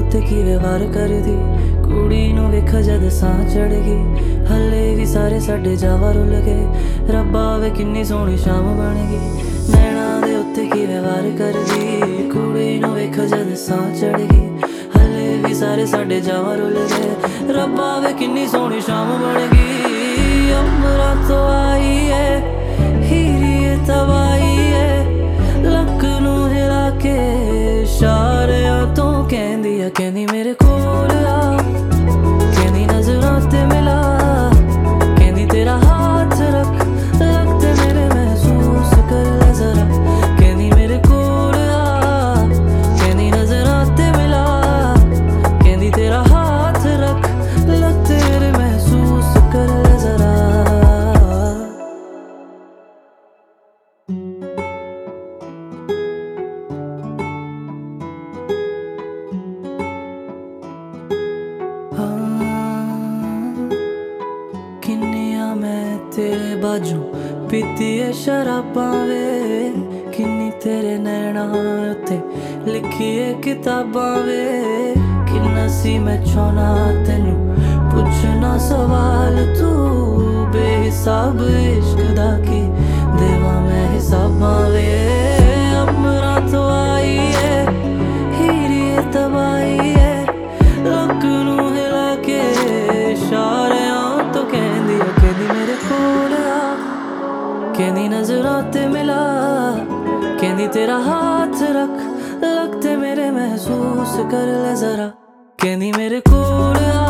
उत्ते की व्यवहार करदी कुड़ी नूं वेख जद सां चढ़ गई हले भी सारे साडे जावा रुल गए रब्बा वे किन्नी सोहनी शाम बन गई नैना दे उत्ते की व्यवहार करदी कुड़ी नूं वेख जद सां चढ़ गई हले भी सारे साडे जावा रुल गए रब्बा वे किन्नी सोहनी शाम बन गई अमरा तो आई है हीरी तबाही है लक नूं हिला के इशारियां तो कहंदी आ कहंदी मेरे कोल आ कहंदी नजरां ते मिला कहंदी तेरा हाथ रख लगते मेरे महसूस कर ले जरा कहंदी मेरे कोल आ कहंदी नजरां ते मिला कहंदी तेरा हाथ रख लगते मेरे महसूस कर ले जरा किन्नियां मैं तेरे बाजू पीती है शराबां वे किन्नी तेरे नैना उत्ते लिखी है किताबां वे किन्ना सी मैं चाहना तेनू पुछना सवाल तू बेहिसाब इश्क दा की देवा मैं हिसाबां वे अमरा तो आई है हीरी तबाही है लक नूं हिला के इशारियां तो कहंदी मेरे कोल आ कहंदी नजरां ते मिला कहंदी तेरा हाथ रख लगते मेरे महसूस कर ले जरा कहंदी मेरे कोल आ